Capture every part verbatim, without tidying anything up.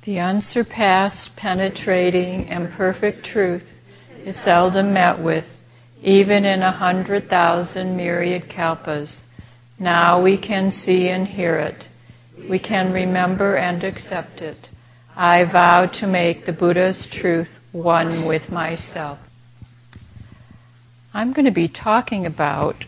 The unsurpassed, penetrating, and perfect truth is seldom met with, even in a hundred thousand myriad kalpas. Now we can see and hear it. We can remember and accept it. I vow to make the Buddha's truth one with myself. I'm going to be talking about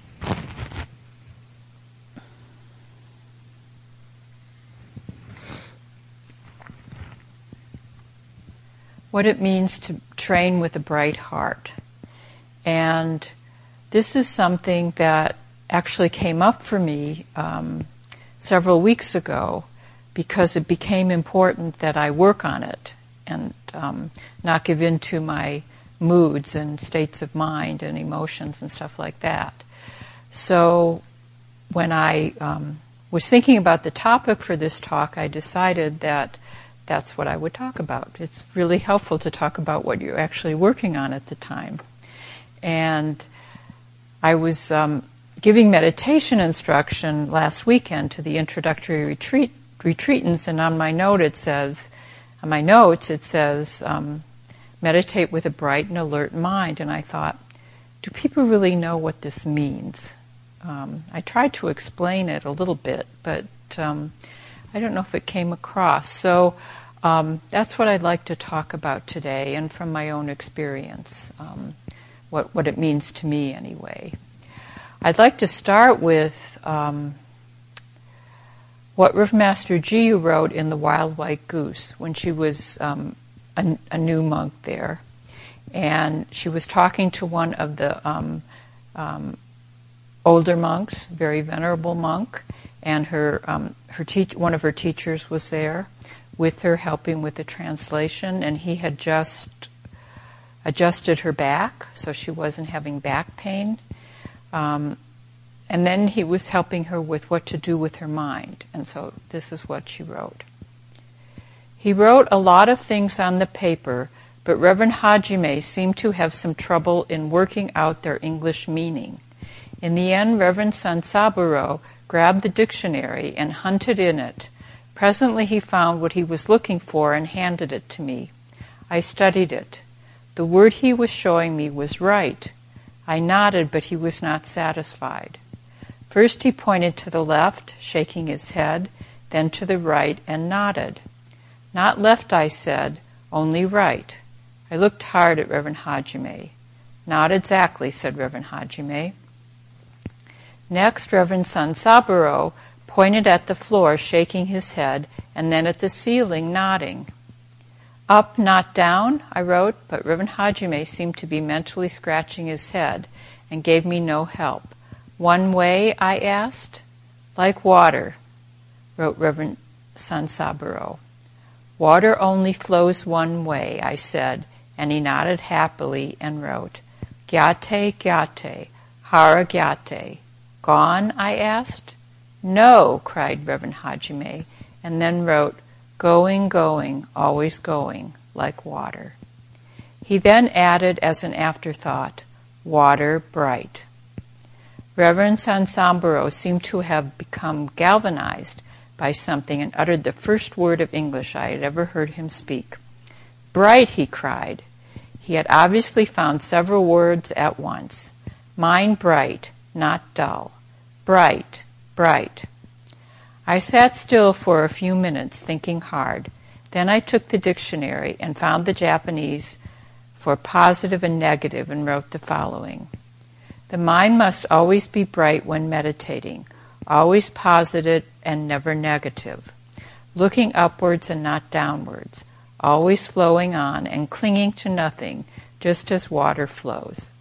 what it means to train with a bright heart. And this is something that actually came up for me um, several weeks ago because it became important that I work on it and um, not give in to my moods and states of mind and emotions and stuff like that. So when I um, was thinking about the topic for this talk, I decided that that's what I would talk about. It's really helpful to talk about what you're actually working on at the time. And I was um, giving meditation instruction last weekend to the introductory retreat retreatants, and on my note it says, on my notes it says, um, meditate with a bright and alert mind. And I thought, do people really know what this means? Um, I tried to explain it a little bit, but um, I don't know if it came across. So um, that's what I'd like to talk about today, and from my own experience, um, what, what it means to me anyway. I'd like to start with um, what Reverend Master Jiyu wrote in The Wild White Goose when she was um, a, a new monk there. And she was talking to one of the um, um, older monks, very venerable monk, and her um, her teach one of her teachers was there with her, helping with the translation, and he had just adjusted her back so she wasn't having back pain. Um, and then he was helping her with what to do with her mind. And so this is what she wrote. He wrote a lot of things on the paper, but Reverend Hajime seemed to have some trouble in working out their English meaning. In the end, Reverend Sansaburo grabbed the dictionary and hunted in it. Presently he found what he was looking for and handed it to me. I studied it. The word he was showing me was right. I nodded, but he was not satisfied. First he pointed to the left, shaking his head, then to the right, and nodded. Not left, I said, only right. I looked hard at Reverend Hajime. Not exactly, said Reverend Hajime. Next, Reverend Sansaburo pointed at the floor, shaking his head, and then at the ceiling, nodding. Up, not down, I wrote, but Reverend Hajime seemed to be mentally scratching his head and gave me no help. One way, I asked? Like water, wrote Reverend Sansaburo. Water only flows one way, I said, and he nodded happily and wrote, Gyate, gyate, hara gyate. Gone, I asked. No, cried Reverend Hajime, and then wrote, Going, going, always going, like water. He then added as an afterthought, water bright. Reverend Sansaburo seemed to have become galvanized by something and uttered the first word of English I had ever heard him speak. Bright, he cried. He had obviously found several words at once. Mind bright, not dull. Bright, bright. I sat still for a few minutes, thinking hard. Then I took the dictionary and found the Japanese for positive and negative and wrote the following. The mind must always be bright when meditating, always positive and never negative, looking upwards and not downwards, always flowing on and clinging to nothing, just as water flows.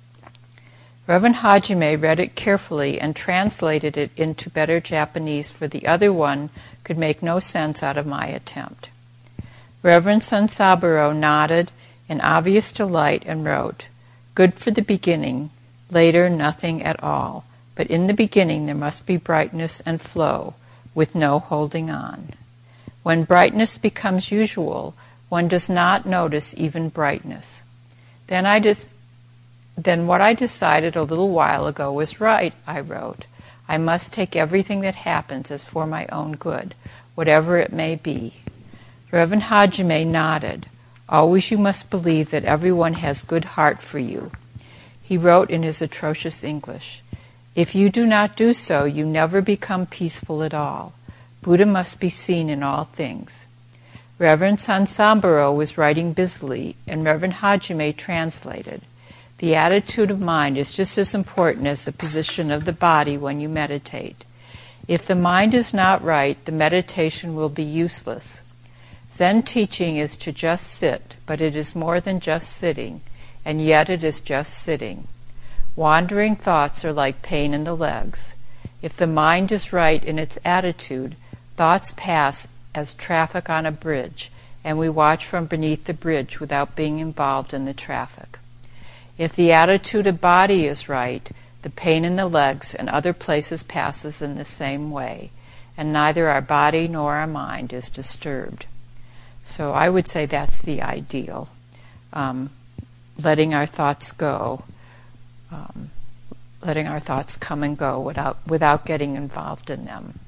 Reverend Hajime read it carefully and translated it into better Japanese, for the other one could make no sense out of my attempt. Reverend Sansaburo nodded in obvious delight and wrote, Good for the beginning, later nothing at all, but in the beginning there must be brightness and flow, with no holding on. When brightness becomes usual, one does not notice even brightness. Then I just... Then what I decided a little while ago was right, I wrote. I must take everything that happens as for my own good, whatever it may be. Reverend Hajime nodded. Always you must believe that everyone has good heart for you. He wrote in his atrocious English, if you do not do so, you never become peaceful at all. Buddha must be seen in all things. Reverend Sansambaro was writing busily, and Reverend Hajime translated. The attitude of mind is just as important as the position of the body when you meditate. If the mind is not right, the meditation will be useless. Zen teaching is to just sit, but it is more than just sitting, and yet it is just sitting. Wandering thoughts are like pain in the legs. If the mind is right in its attitude, thoughts pass as traffic on a bridge, and we watch from beneath the bridge without being involved in the traffic. If the attitude of body is right, the pain in the legs and other places passes in the same way, and neither our body nor our mind is disturbed. So I would say that's the ideal, um, letting our thoughts go, um, letting our thoughts come and go without without getting involved in them.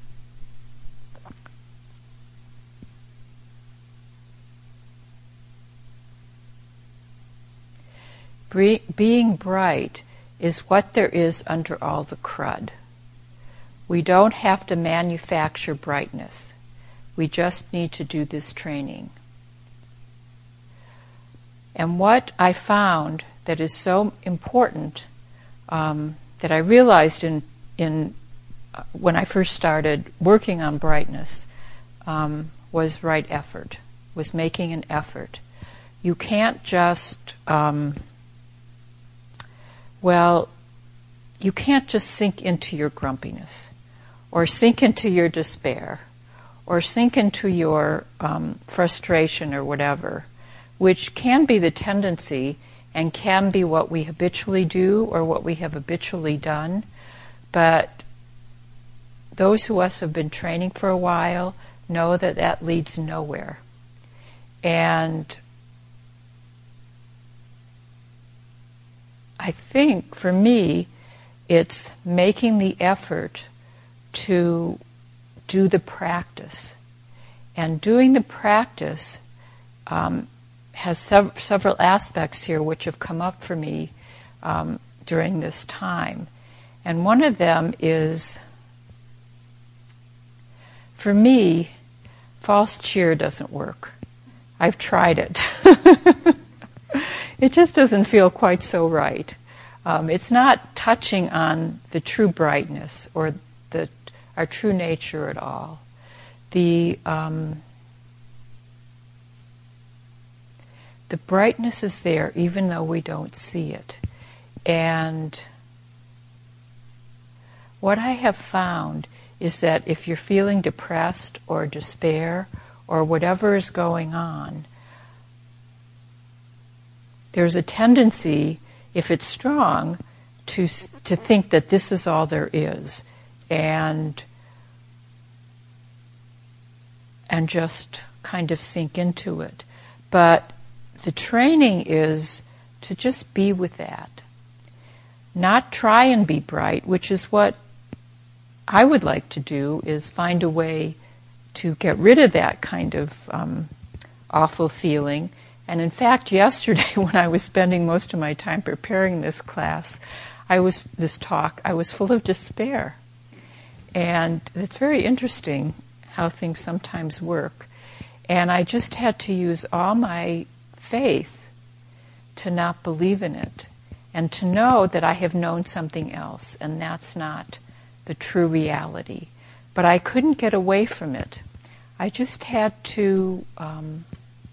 Being bright is what there is under all the crud. We don't have to manufacture brightness. We just need to do this training. And what I found that is so important, um, that I realized in in uh, when I first started working on brightness, um, was right effort, was making an effort. You can't just um, Well, you can't just sink into your grumpiness, or sink into your despair, or sink into your um, frustration or whatever, which can be the tendency and can be what we habitually do or what we have habitually done. But those of us who have been training for a while know that that leads nowhere. And I think, for me, it's making the effort to do the practice. And doing the practice um, has sev- several aspects here which have come up for me um, during this time. And one of them is, for me, false cheer doesn't work. I've tried it. It just doesn't feel quite so right. Um, it's not touching on the true brightness or the our true nature at all. The um, the brightness is there even though we don't see it. And what I have found is that if you're feeling depressed or despair or whatever is going on, there's a tendency, if it's strong, to to think that this is all there is, and and just kind of sink into it. But the training is to just be with that. Not try and be bright, which is what I would like to do, is find a way to get rid of that kind of um, awful feeling. And in fact, yesterday when I was spending most of my time preparing this class, I was this talk, I was full of despair. And it's very interesting how things sometimes work. And I just had to use all my faith to not believe in it and to know that I have known something else, and that's not the true reality. But I couldn't get away from it. I just had to... Um,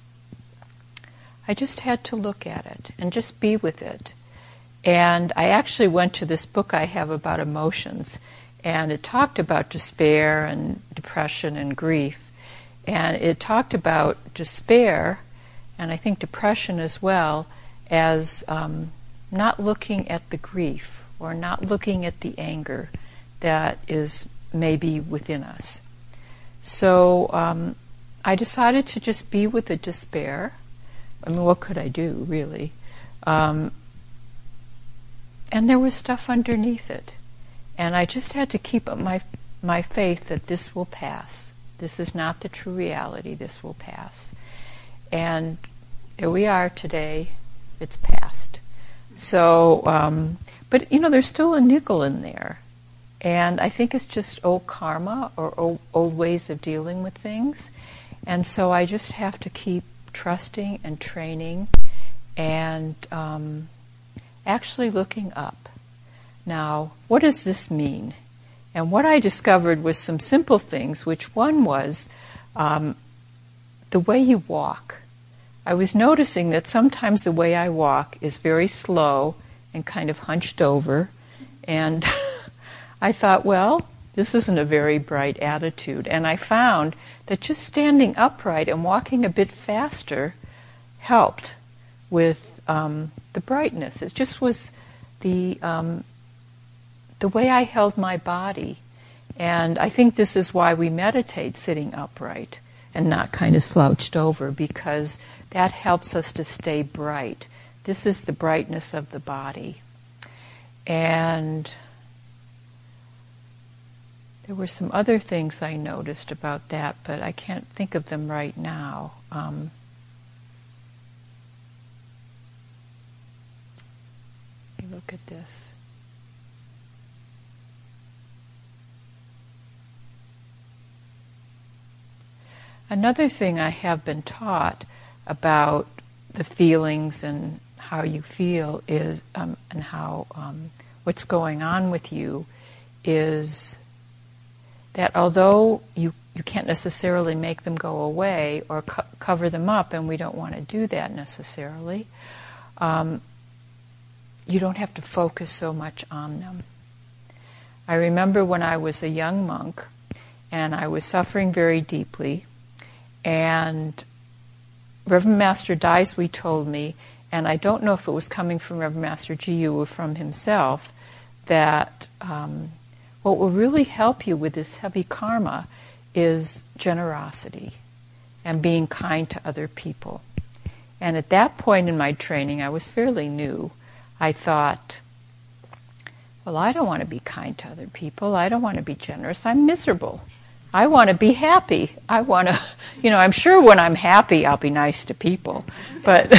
I just had to look at it and just be with it. And I actually went to this book I have about emotions, and it talked about despair and depression and grief. And it talked about despair, and I think depression as well, as um, not looking at the grief or not looking at the anger that is maybe within us. So um, I decided to just be with the despair. I mean, what could I do, really? Um, and there was stuff underneath it. And I just had to keep up my my faith that this will pass. This is not the true reality. This will pass. And there we are today. It's past. So, um, but you know, there's still a nickel in there. And I think it's just old karma or old, old ways of dealing with things. And so I just have to keep trusting and training and um, actually looking up. Now, what does this mean? And what I discovered was some simple things, which one was um, the way you walk. I was noticing that sometimes the way I walk is very slow and kind of hunched over. And I thought, well, this isn't a very bright attitude. And I found that just standing upright and walking a bit faster helped with um, the brightness. It just was the um, the way I held my body. And I think this is why we meditate sitting upright and not kind of slouched over, because that helps us to stay bright. This is the brightness of the body. And there were some other things I noticed about that, but I can't think of them right now. Um, let me look at this. Another thing I have been taught about the feelings and how you feel is, um, and how um, what's going on with you is that although you, you can't necessarily make them go away or co- cover them up, and we don't want to do that necessarily, um, you don't have to focus so much on them. I remember when I was a young monk and I was suffering very deeply, and Reverend Master Daisui told me, and I don't know if it was coming from Reverend Master Jiyu or from himself, that um, what will really help you with this heavy karma is generosity and being kind to other people. And at that point in my training, I was fairly new. I thought, well, I don't want to be kind to other people. I don't want to be generous. I'm miserable. I want to be happy. I want to, you know, I'm sure when I'm happy I'll be nice to people. But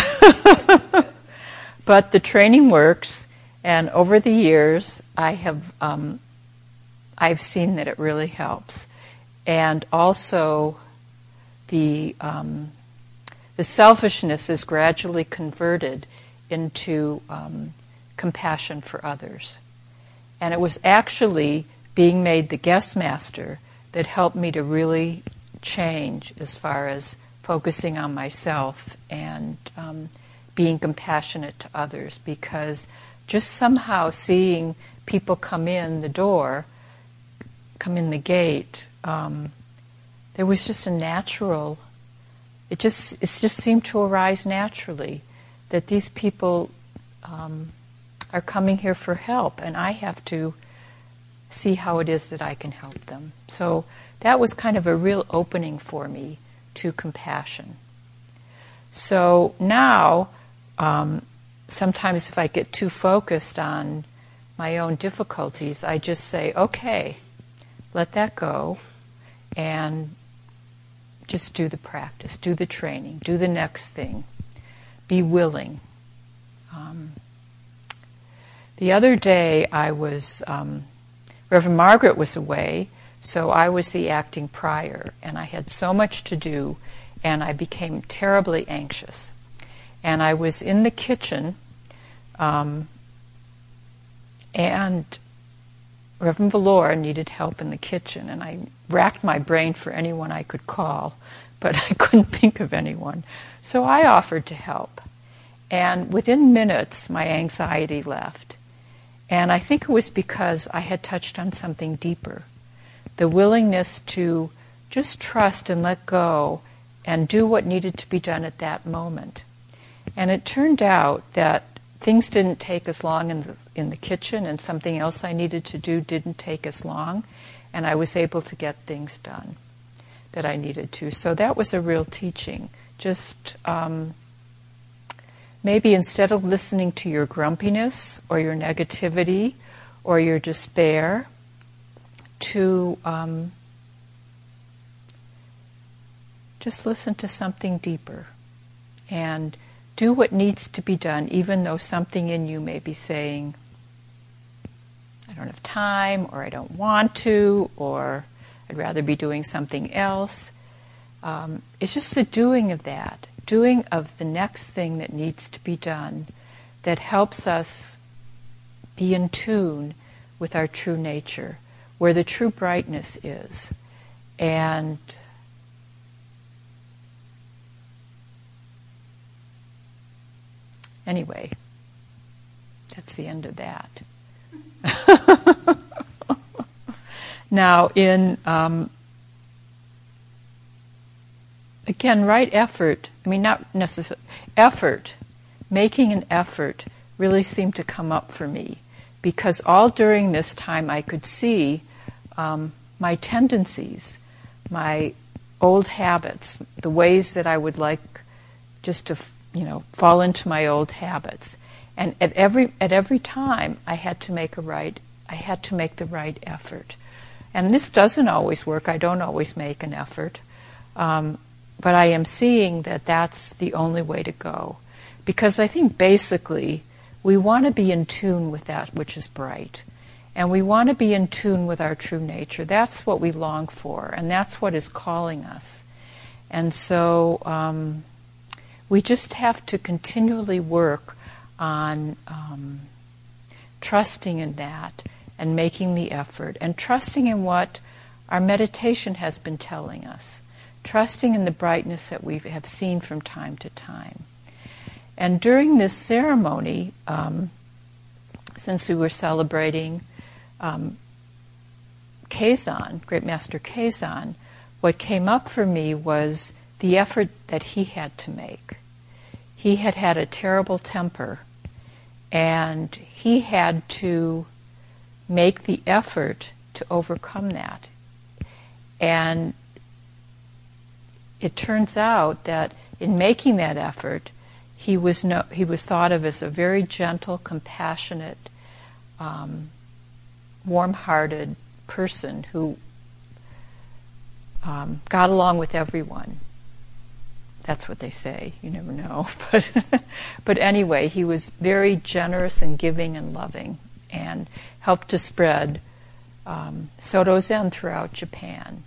but the training works, and over the years I have um, I've seen that it really helps. And also the um, the selfishness is gradually converted into um, compassion for others. And it was actually being made the guest master that helped me to really change as far as focusing on myself and um, being compassionate to others, because just somehow seeing people come in the door, come in the gate, um, there was just a natural, it just it just seemed to arise naturally that these people um, are coming here for help, and I have to see how it is that I can help them. So that was kind of a real opening for me to compassion. So now, um, sometimes if I get too focused on my own difficulties, I just say, okay, let that go, and just do the practice, do the training, do the next thing, be willing. Um, the other day I was... Um, Reverend Margaret was away, so I was the acting prior, and I had so much to do, and I became terribly anxious. And I was in the kitchen, um, and Reverend Valor needed help in the kitchen, and I racked my brain for anyone I could call, but I couldn't think of anyone. So I offered to help. And within minutes, my anxiety left. And I think it was because I had touched on something deeper. The willingness to just trust and let go and do what needed to be done at that moment. And it turned out that things didn't take as long in the, in the kitchen, and something else I needed to do didn't take as long, and I was able to get things done that I needed to. So that was a real teaching. Just um, maybe instead of listening to your grumpiness or your negativity or your despair, to um, just listen to something deeper and do what needs to be done, even though something in you may be saying, I don't have time, or I don't want to, or I'd rather be doing something else. Um, it's just the doing of that, doing of the next thing that needs to be done, that helps us be in tune with our true nature, where the true brightness is. And anyway, that's the end of that. Now, in um, again, right effort, I mean, not necessarily, effort, making an effort really seemed to come up for me, because all during this time I could see um, my tendencies, my old habits, the ways that I would like just to, you know, fall into my old habits. And at every at every time I had to make a right, I had to make the right effort. And this doesn't always work. I don't always make an effort. Um, but I am seeing that that's the only way to go. Because I think basically we want to be in tune with that which is bright. And we want to be in tune with our true nature. That's what we long for. And that's what is calling us. And so um, we just have to continually work on um, trusting in that and making the effort, and trusting in what our meditation has been telling us, trusting in the brightness that we have seen from time to time. And during this ceremony, um, since we were celebrating um, Kazan, Great Master Kazan, what came up for me was the effort that he had to make. He had had a terrible temper, and he had to make the effort to overcome that. And it turns out that in making that effort, he was no, he was thought of as a very gentle, compassionate, um, warm-hearted person who um, got along with everyone. That's what they say. You never know. But, but anyway, he was very generous and giving and loving, and helped to spread um, Soto Zen throughout Japan.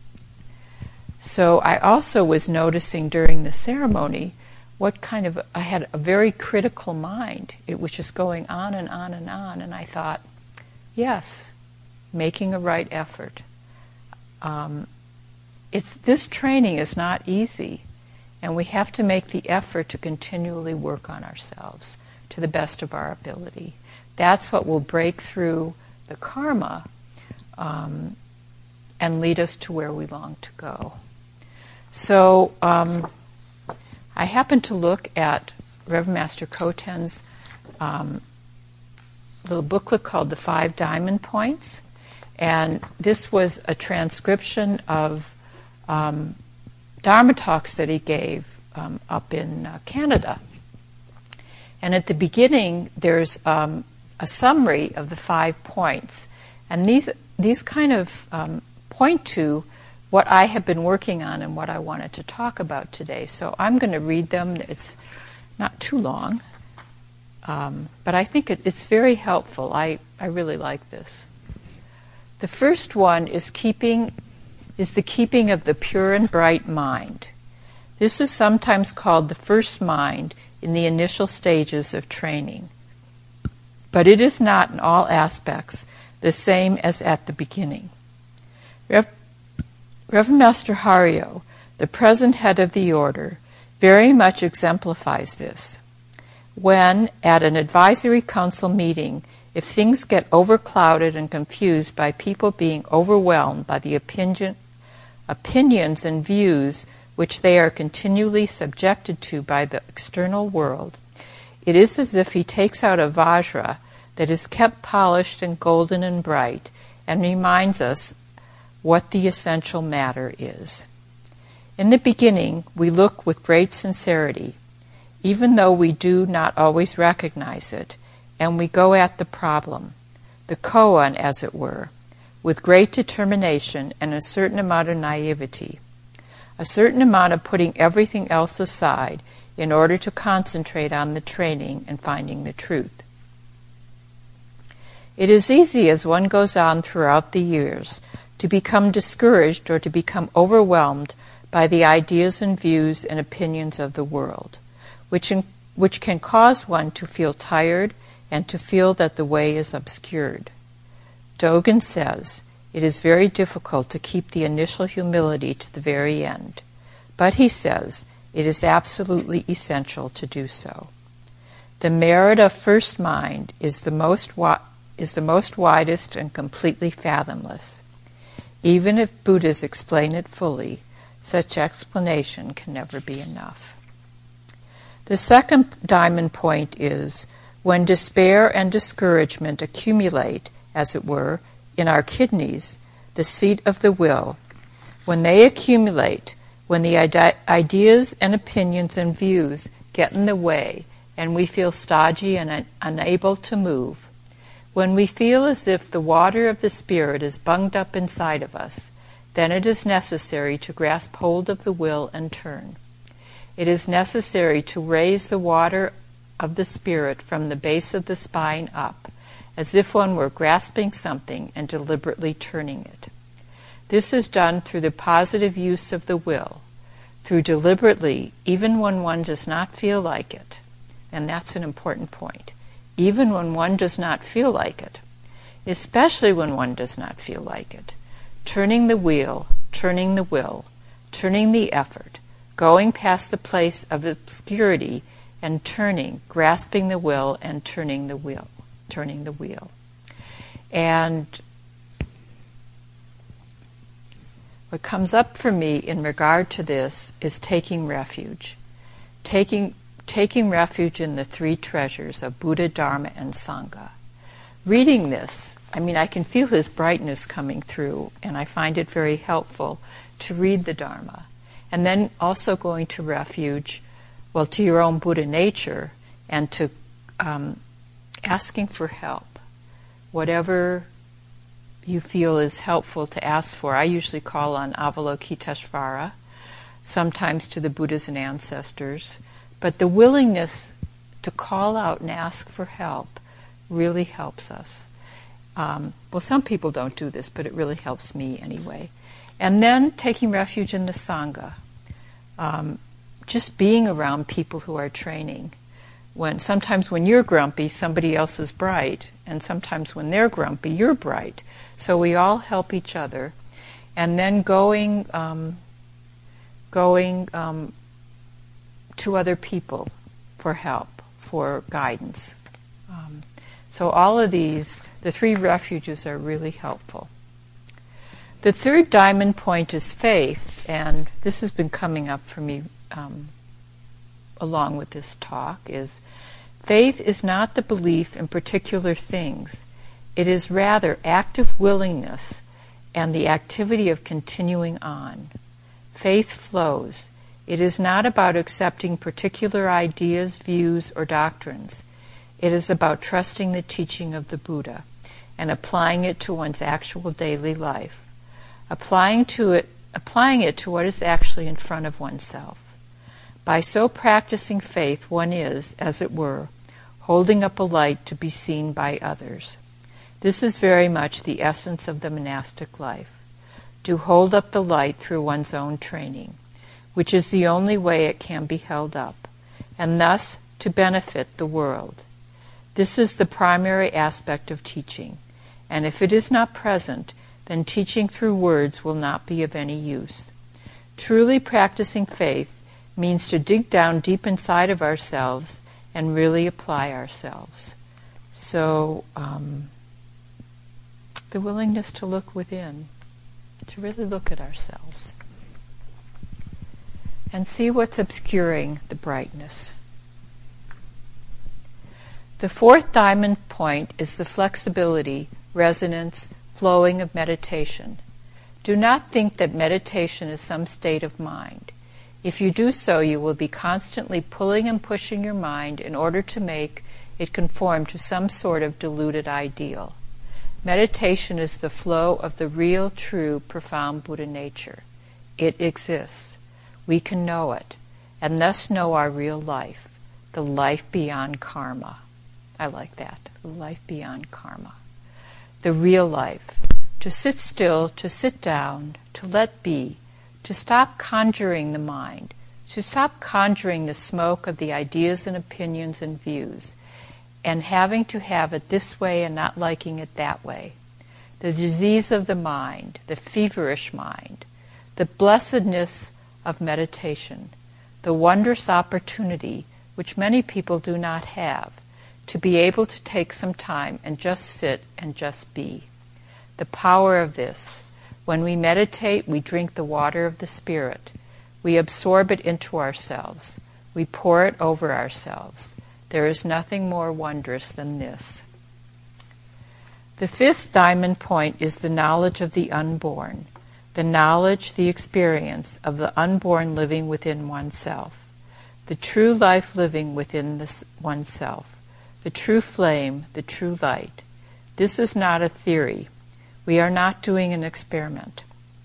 So I also was noticing during the ceremony what kind of, I had a very critical mind. It was just going on and on and on, and I thought, yes, making a right effort. Um, it's this training is not easy, and we have to make the effort to continually work on ourselves to the best of our ability. That's what will break through the karma um, and lead us to where we long to go. So um, I happened to look at Reverend Master Koten's um, little booklet called The Five Diamond Points, and this was a transcription of um, Dharma talks that he gave um, up in uh, Canada. And at the beginning, there's um, a summary of the five points. And these these kind of um, point to what I have been working on and what I wanted to talk about today. So I'm going to read them. It's not too long, um, but I think it, it's very helpful. I, I really like this. The first one is keeping is the keeping of the pure and bright mind. This is sometimes called the first mind in the initial stages of training. But it is not in all aspects the same as at the beginning. Rev- Reverend Master Hario, the present head of the order, very much exemplifies this. When, at an advisory council meeting, if things get overclouded and confused by people being overwhelmed by the opinion, opinions and views which they are continually subjected to by the external world, it is as if he takes out a vajra that is kept polished and golden and bright and reminds us what the essential matter is. In the beginning, we look with great sincerity, even though we do not always recognize it, and we go at the problem, the koan as it were, with great determination and a certain amount of naivety. a certain amount of putting everything else aside in order to concentrate on the training and finding the truth. It is easy as one goes on throughout the years to become discouraged or to become overwhelmed by the ideas and views and opinions of the world, which, in, which can cause one to feel tired and to feel that the way is obscured. Dogen says, it is very difficult to keep the initial humility to the very end, but he says it is absolutely essential to do so. The merit of first mind is the most wi- is the most widest and completely fathomless. Even if Buddhas explain it fully, such explanation can never be enough. The second diamond point is when despair and discouragement accumulate, as it were, in our kidneys, the seat of the will, when they accumulate, when the ide- ideas and opinions and views get in the way and we feel stodgy and un- unable to move, when we feel as if the water of the Spirit is bunged up inside of us, then it is necessary to grasp hold of the will and turn. It is necessary to raise the water of the Spirit from the base of the spine up, as if one were grasping something and deliberately turning it. This is done through the positive use of the will, through deliberately, even when one does not feel like it. And that's an important point. Even when one does not feel like it, especially when one does not feel like it, turning the wheel, turning the will, turning the effort, going past the place of obscurity and turning, grasping the will and turning the wheel, turning the wheel. And what comes up for me in regard to this is taking refuge. Taking taking refuge in the three treasures of Buddha, Dharma, and Sangha. Reading this, I mean, I can feel his brightness coming through, and I find it very helpful to read the Dharma. And then also going to refuge, well, to your own Buddha nature, and to um, asking for help. Whatever you feel is helpful to ask for. I usually call on Avalokiteshvara, sometimes to the Buddhas and ancestors. But the willingness to call out and ask for help really helps us. Um, well, some people don't do this, but it really helps me anyway. And then taking refuge in the Sangha. Um, just being around people who are training. When sometimes when you're grumpy, somebody else is bright. And sometimes when they're grumpy, you're bright. So we all help each other. And then going, um, going... Um, to other people for help, for guidance. Um, so all of these, the three refuges are really helpful. The third diamond point is faith, and this has been coming up for me um, along with this talk, is faith is not the belief in particular things. It is rather active willingness and the activity of continuing on. Faith flows. It is not about accepting particular ideas, views, or doctrines. It is about trusting the teaching of the Buddha and applying it to one's actual daily life, applying to it, applying it to what is actually in front of oneself. By so practicing faith, one is, as it were, holding up a light to be seen by others. This is very much the essence of the monastic life, to hold up the light through one's own training, which is the only way it can be held up, and thus to benefit the world. This is the primary aspect of teaching, and if it is not present, then teaching through words will not be of any use. Truly practicing faith means to dig down deep inside of ourselves and really apply ourselves. So, um, the willingness to look within, to really look at ourselves and see what's obscuring the brightness. The fourth diamond point is the flexibility, resonance, flowing of meditation. Do not think that meditation is some state of mind. If you do so, you will be constantly pulling and pushing your mind in order to make it conform to some sort of deluded ideal. Meditation is the flow of the real, true, profound Buddha nature. It exists. we can know it, and thus know our real life, the life beyond karma. I like that, the life beyond karma. The real life, to sit still, to sit down, to let be, to stop conjuring the mind, to stop conjuring the smoke of the ideas and opinions and views, and having to have it this way and not liking it that way. The disease of the mind, the feverish mind, the blessedness of meditation, the wondrous opportunity which many people do not have, to be able to take some time and just sit and just be. The power of this. When we meditate, we drink the water of the Spirit. We absorb it into ourselves. We pour it over ourselves. There is nothing more wondrous than this. The fifth diamond point is the knowledge of the unborn, the knowledge, the experience of the unborn living within oneself, the true life living within this oneself, the true flame, the true light. This is not a theory. We are not doing an experiment.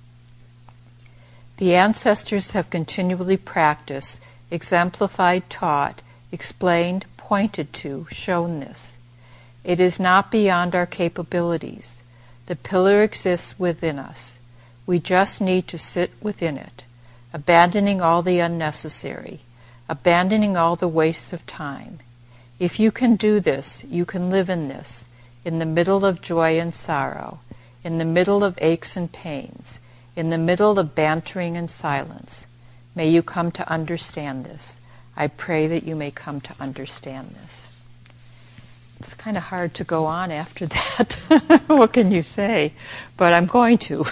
The ancestors have continually practiced, exemplified, taught, explained, pointed to, shown this. It is not beyond our capabilities. The pillar exists within us. We just need to sit within it, abandoning all the unnecessary, abandoning all the wastes of time. If you can do this, you can live in this, in the middle of joy and sorrow, in the middle of aches and pains, in the middle of bantering and silence. May you come to understand this. I pray that you may come to understand this. It's kind of hard to go on after that. What can you say? But I'm going to.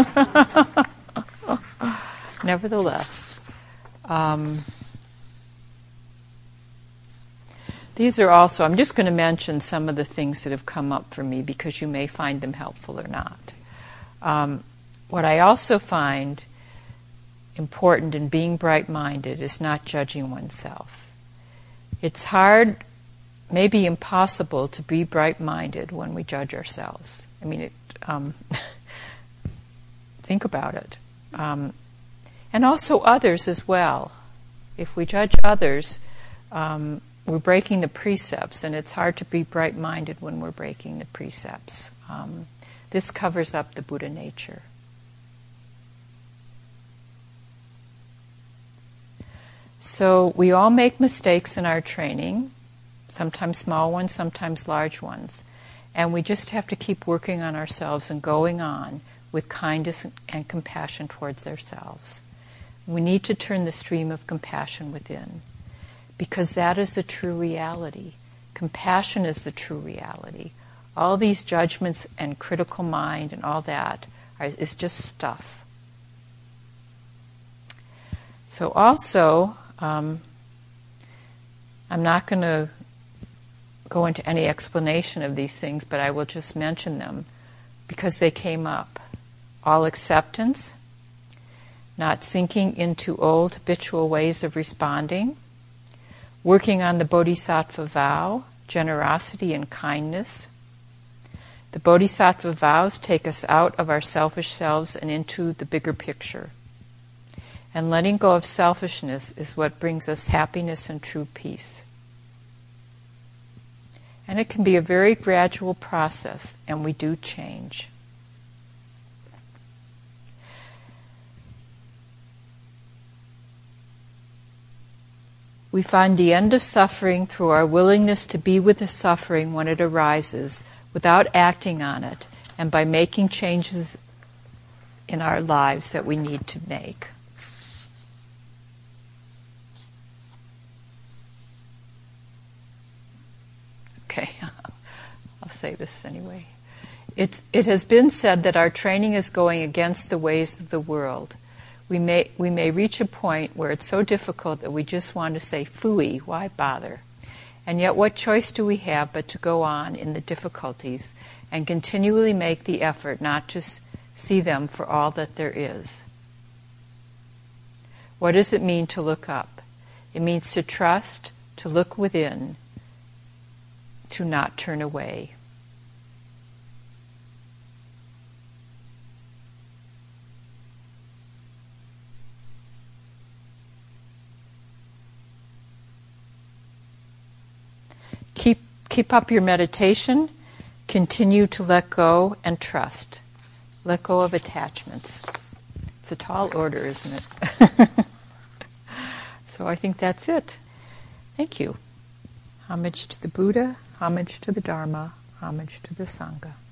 Nevertheless, um, these are also, I'm just going to mention some of the things that have come up for me because you may find them helpful or not. Um, what I also find important in being bright-minded is not judging oneself. It's hard, maybe impossible, to be bright-minded when we judge ourselves. I mean, it, um, think about it. Um, and also others as well. If we judge others, um, we're breaking the precepts, and it's hard to be bright-minded when we're breaking the precepts. Um, this covers up the Buddha nature. So we all make mistakes in our training, sometimes small ones, sometimes large ones. And we just have to keep working on ourselves and going on with kindness and compassion towards ourselves. We need to turn the stream of compassion within, because that is the true reality. Compassion is the true reality. All these judgments and critical mind and all that are, is just stuff. So also, um, I'm not going to go into any explanation of these things, but I will just mention them because they came up. All acceptance, not sinking into old habitual ways of responding, working on the Bodhisattva vow, generosity and kindness. The Bodhisattva vows take us out of our selfish selves and into the bigger picture. And letting go of selfishness is what brings us happiness and true peace. And it can be a very gradual process, and we do change. We find the end of suffering through our willingness to be with the suffering when it arises, without acting on it, and by making changes in our lives that we need to make. Okay, I'll say this anyway. It's, it has been said that our training is going against the ways of the world. We may, we may reach a point where it's so difficult that we just want to say, phooey, why bother? And yet what choice do we have but to go on in the difficulties and continually make the effort not to see them for all that there is? What does it mean to look up? It means to trust, to look within, to not turn away. keep up your meditation. Continue to let go and trust. Let go of attachments. It's a tall order, isn't it? So I think that's it. Thank you. Homage to the Buddha, homage to the Dharma, homage to the Sangha.